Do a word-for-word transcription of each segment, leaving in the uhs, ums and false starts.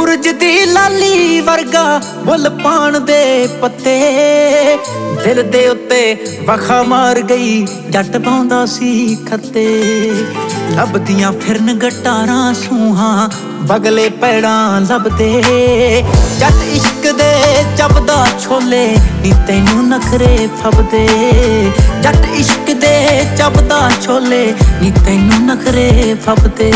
ਸੂਰਜ ਦੀ ਲਾਲੀ ਵਰਗਾ ਮੁੱਲ ਪਾਣ ਦੇ ਪੱਤੇ, ਦਿਲ ਦੇ ਉੱਤੇ ਵਖਾ ਮਾਰ ਗਈ ਜੱਟ ਪਾਉਂਦਾ ਸੀ ਖੱਤੇ। ਲੱਭਦੀਆਂ ਫਿਰਨ ਗਟਾਰਾਂ ਸੂਹਾਂ ਬਗਲੇ ਪੈੜਾਂ ਲੱਭਦੇ, ਜੱਟ ਇਸ਼ਕ ਦੇ ਚੱਬਦਾ ਛੋਲੇ ਨੀ ਤੈਨੂੰ ਨਖਰੇ ਫੱਬਦੇ। ਜੱਟ ਇਸ਼ਕ ਦੇ ਚੱਬਦਾ ਛੋਲੇ ਨੀ ਤੈਨੂੰ ਨਖਰੇ ਫੱਬਦੇ।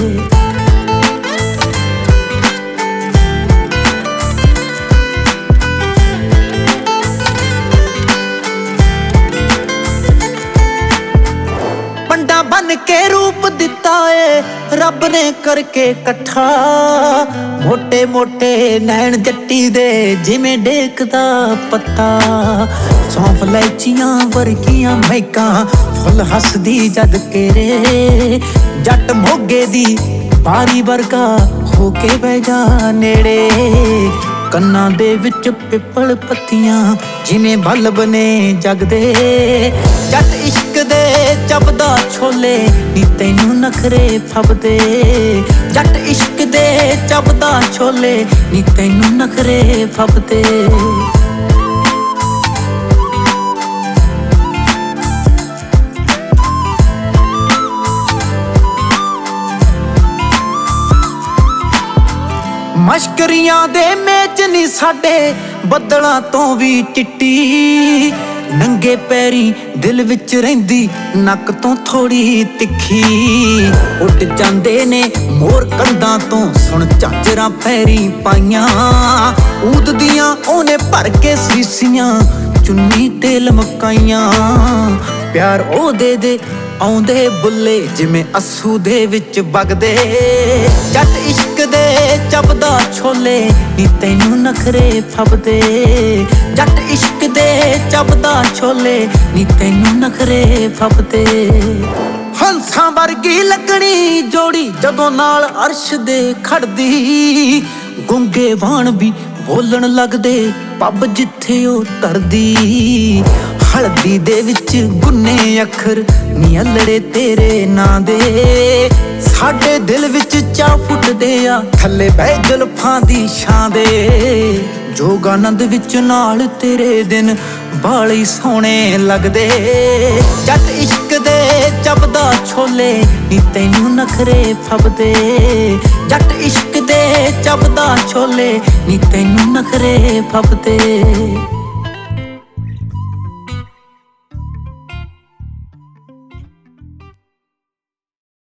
ਪੰਡਾ ਬਨ ਕੇ ਰੂਪ ਦਿੱਤਾ ਏ ਰੱਬ ਨੇ ਕਰਕੇ ਇਕੱਠਾ, ਮੋਟੇ ਮੋਟੇ ਨੈਣ ਜੱਟੀ ਦੇ ਜਿਵੇਂ ਡੇਕਦਾ ਪੱਤਾ। ਸੌਂਫ ਲੈਚੀਆਂ ਵਰਗੀਆਂ ਮਹਿਕਾਂ ਫੁੱਲ ਹੱਸਦੀ ਜਦ ਕੇਰੇ, ਜੱਟ ਮੋਗੇ ਦੀ ਬਾਰੀ ਵਰਗਾ ਹੋ ਕੇ ਬਹਿ ਜਾ ਨੇੜੇ। ਕੰਨਾਂ ਦੇ ਵਿੱਚ ਪਿੱਪਲ ਪੱਤੀਆਂ ਜਿਵੇਂ ਬਲਬ ਨੇ ਜਗਦੇ, ਜੱਟ ਇਸ਼ਕ ਦੇ ਚੱਬਦਾ ਛੋਲੇ ਨੀ ਤੈਨੂੰ ਨਖਰੇ ਫੱਬਦੇ। ਜੱਟ ਇਸ਼ਕ ਦੇ ਚੱਬਦਾ ਛੋਲੇ ਨੀ ਤੈਨੂੰ ਨਖਰੇ ਫੱਬਦੇ। ਮਸ਼ਕਰੀਆਂ ਦੇ ਮੇਚ ਨੀ ਸਾਡੇ ਬੱਦਲਾਂ ਤੋਂ ਵੀ ਚਿੱਟੀ, ਨੰਗੇ ਪੈਰੀ ਦਿਲ ਵਿੱਚ ਰਹਿੰਦੀ ਨੱਕ ਤੋਂ ਥੋੜੀ ਤਿੱਖੀ। ਉੱਡ ਜਾਂਦੇ ਨੇ ਮੋਰ ਕੰਧਾਂ ਤੋਂ ਸੁਣ ਝਾਂਜਰਾਂ ਪੈਰੀ ਪਾਈਆਂ, ਊਦਦੀਆਂ ਉਹਨੇ ਭਰ ਕੇ ਸੀਸੀਆਂ ਚੁੰਨੀ ਤੇ ਲਮਕਾਈਆਂ। ਪਿਆਰ ਉਹਦੇ ਦੇ ਆਉਂਦੇ ਬੁੱਲੇ ਜਿਵੇਂ ਅੱਸੂ ਦੇ ਵਿੱਚ ਵਗਦੇ, ਜੱਟ ਇਸ਼ਕ ਦੇ ਚੱਬਦਾ ਛੋਲੇ ਨੀ ਤੈਨੂੰ ਨਖਰੇ ਫੱਬਦੇ। ਜੱਟ ਇਸ਼ਕ ਦੇ ਚੱਬਦਾ ਛੋਲੇ ਨੀ ਤੈਨੂੰ ਨਖਰੇ ਫੱਬਦੇ। ਹੰਸਾਂ ਵਰਗੀ ਲੱਗਣੀ ਜੋੜੀ ਜਦੋਂ ਨਾਲ ਅਰਸ਼ ਦੇ ਖੜਦੀ, ਗੁੰਗੇ ਵਾਣ ਵੀ ਬੋਲਣ ਲੱਗਦੇ ਪੱਬ ਜਿੱਥੇ ਉਹ ਧਰਦੀ। ਹਲਦੀ ਦੇ ਵਿੱਚ ਗੁੰਨੇ ਅੱਖਰ ਨੀ ਅਲੜੇ ਤੇਰੇ ਨਾਂ ਦੇ, ਸਾਡੇ ਦਿਲ ਵਿੱਚ ਚਾਹ ਫੁੱਟਦੇ ਆ ਥੱਲੇ ਬਹਿ ਜ਼ੁਲਫਾਂ ਦੀ ਛਾਂ ਦੇ। ਜੋਗਾਨੰਦ ਵਿੱਚ ਨਾਲ ਤੇਰੇ ਦਿਨ ਬਾਲੇ ਸੋਹਣੇ ਲੱਗਦੇ, ਜੱਟ ਇਸ਼ਕ ਦੇ ਚੱਬਦਾ ਛੋਲੇ ਨੀ ਤੈਨੂੰ ਨਖਰੇ ਫੱਬਦੇ। ਜੱਟ ਇਸ਼ਕ ਦੇ ਚੱਬਦਾ ਛੋਲੇ ਨੀ ਤੈਨੂੰ ਨਖਰੇ ਫੱਬਦੇ।